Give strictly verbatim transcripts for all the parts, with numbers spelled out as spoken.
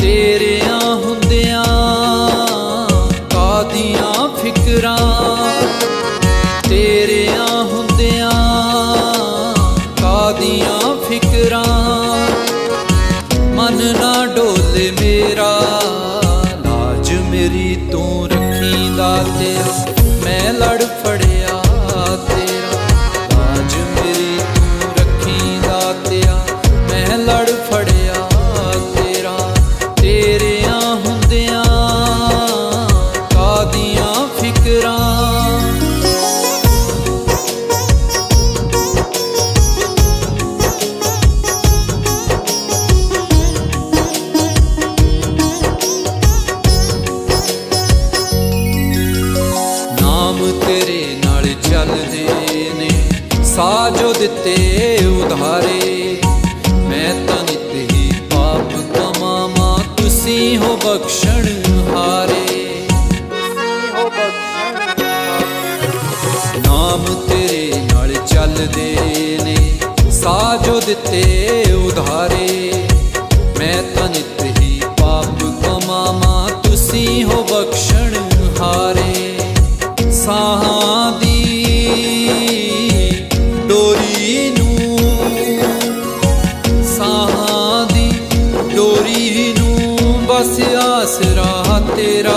तेरियां हुंदियां कादियां फिकरां, तेरियां हुंदियां कादियां फिकरां। मन ना डोले मेरा लाज मेरी तू रखींदा तेरा, मैं लड़ फड़िया तेरा। लाज मेरी तू रखींदा तेरा, मैं लड़ फड़िया तेरा। तेरियां हुंदियां कादियां फिकरां। तेरे नाल चलदे ने साजो दिते उधारे, मैं तां नित ही पाप कमावां तुसी हो बख्शण हारे। नाम तेरे नाल चलदे ने साजो दिते उधारे, मैं तां नित ही पाप कमावां तुसी हो बख्शण हारे। साहां दी डोरी नूं, साहां दी डोरी नूं बस आसरा तेरा।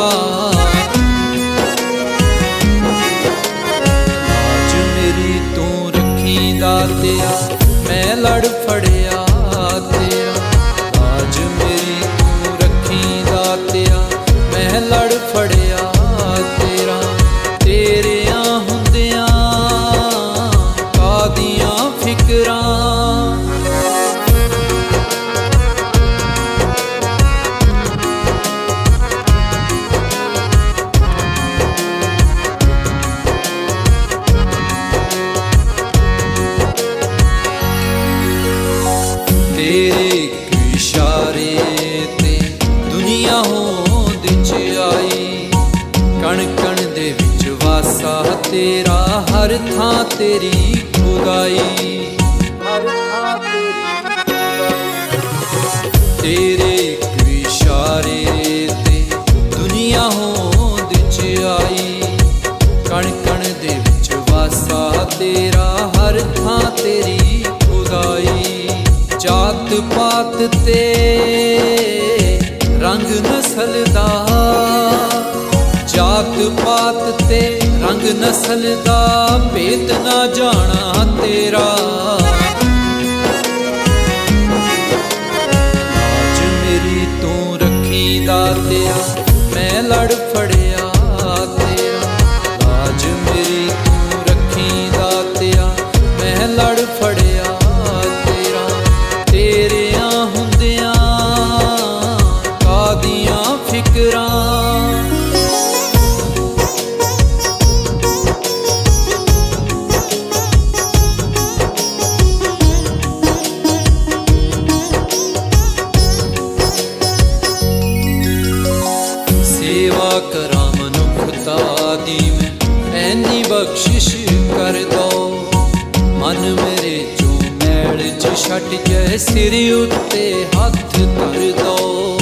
लाज मेरी तू रखींदा तेरा, मैं लड़ फड़िया तेरा। लाज मेरी तू रखींदा तेरा, मैं लड़ फड़िया तेरा। तेरियां हुंदियां कादियां फिकरां। तेरे इशारे ते दुनिया होंद च आई, कण कण दे विच वासा तेरा, हर थां तेरी खुदाई। तेरे इशारे ते दुनिया होंद च आई, कण कण दे विच वासा तेरा, हर थां तेरी खुदाई। जात पात ते रंग नस्ल दा, जात पात ते रंग नस्ल दा भेद ना जाना तेरा। लाज मेरी तू रखींदा तेरा, मैं लड़ फड़िया तेरा। लाज मेरी तू रखींदा तेरा, मैं लड़ फड़िया तेरा। तेरियां हुंदियां कादियां फिकरां। सेवा करा मनुखता दी मैं ऐनी बख्शिश कर दो, मन मेरे चो मैल च छट जाए सिर उत्ते हथ धर दो।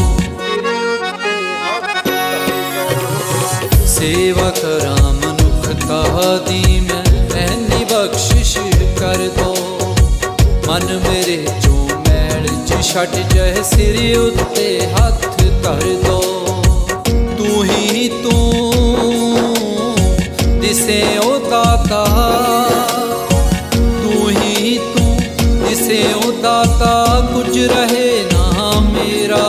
सेवा करा मनुखता दी मैं ऐनी बख्शिश कर दो, मन मेरे चो मैल च छट जाए सिर उत्ते हथ धर दो। तू ही तू दिसे ओ दाता, तू ही तू दिसे ओ दाता, कुछ रहे ना मेरा।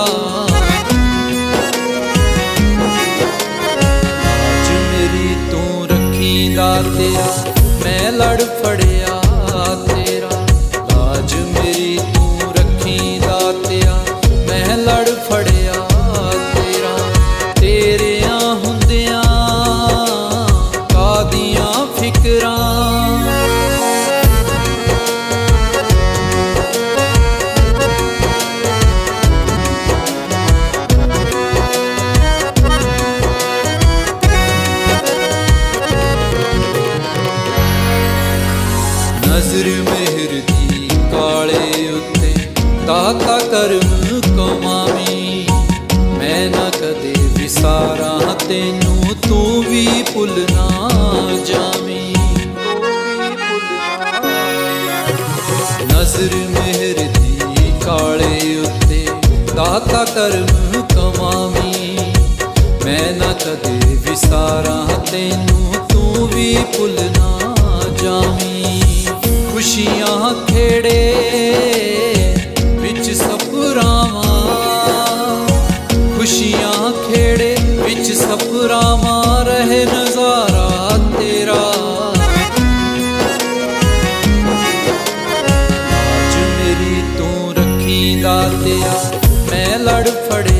लाज मेरी तू रखींदा तेरा, मैं लड़ फड़िया तेरा। लाज मेरी तू रखींदा तेरा, मैं लड़ फड़िया तेरा। तेरियां हुंदियां कादियां फिकरां। नजर मेहर दी काले उत्ते दाता करम कमावी, दाता करम कमावी मैं ना कदे विसारा तेनू तू भी भुल ना जावी खुशियां खेड़े विच सपरावां खुशियां खेड़े विच सपरावां रहे नजारा तेरा आज मेरी तू रखी दातिया मैं लड़ फड़े